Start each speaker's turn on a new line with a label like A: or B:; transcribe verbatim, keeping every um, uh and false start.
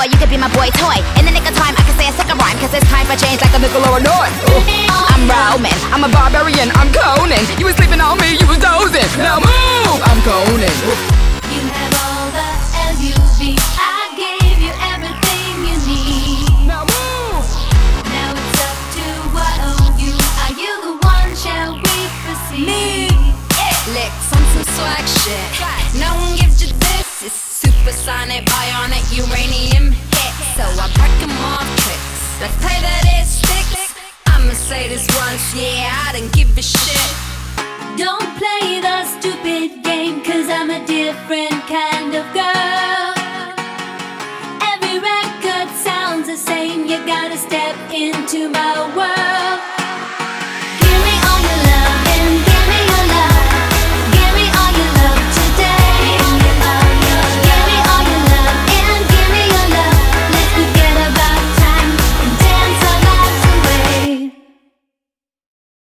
A: boy, you could be my boy toy. In the nick of time, I can say a second rhyme, cause it's time for change like a nickel or a north. I'm Roman, I'm a barbarian, I'm Conan. You was sleeping on me, you was dozing. Now move, I'm Conan.
B: You have all the L U V. I gave you everything you need.
A: Now move.
B: Now it's up to what of you. Are you the one? Shall we proceed?
C: Me, licks on some swag shit. No one gives you this. It's supersonic, bionic, uranium hit. So I break 'em off tricks. Let's play that it sticks. I'ma say this once, yeah, I don't give a shit.
B: Don't play the stupid game, cause I'm a different kind of girl. Every record sounds the same. You gotta step into my world.